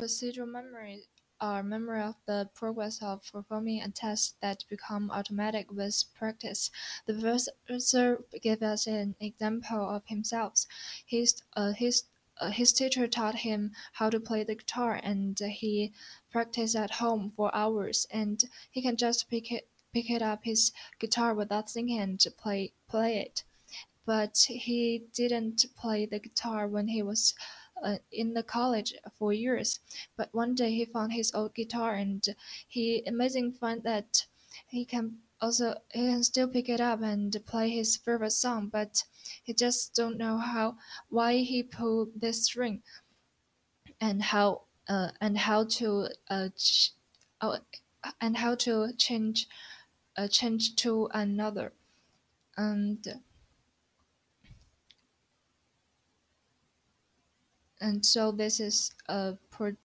Procedural memory are memory of the progress of performing a task that become automatic with practice. The professor gave us an example of himself. His teacher taught him how to play the guitar, and he practiced at home for hours. And he can just pick it up his guitar without thinking and play it. But he didn't play the guitar when he was in the college for years. But one day he found his old guitar, and he amazing find that he can still pick it up and play his favorite song, but he just don't know why he pulled this string and how to uh, and how to change to another. And and so this is a